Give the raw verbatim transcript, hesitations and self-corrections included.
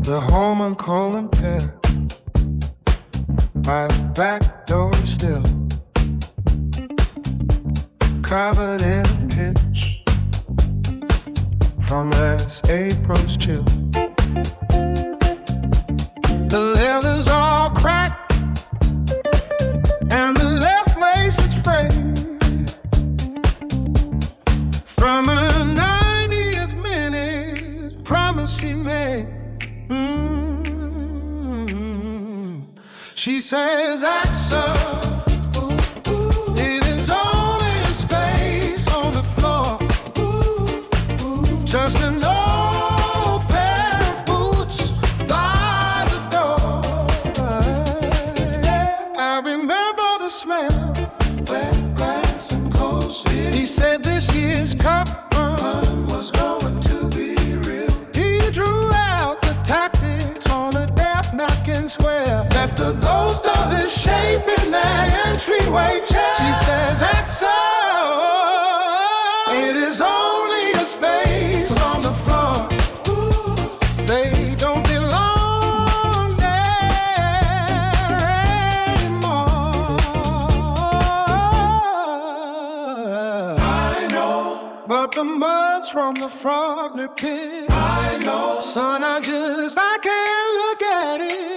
The home on Colin Pier, by the back door still covered in pitch from last April's chill. The leather's all cracked and the left lace is frayed from a ninetieth minute promise she made. Mm-hmm. She says, Axel, it is only a space on the floor, just an old pair of boots by the door. I remember the smell, wet grass and cold steel. He said this year's cup run was going to be real. He drew out the tactics on a death knocking square, left a ghost of his shape in that entryway chair. She says, Axel, it is only a space on the floor. They don't belong there anymore. I know, but the mud's from the Frogner pit. I know, son, I just, I can't look at it.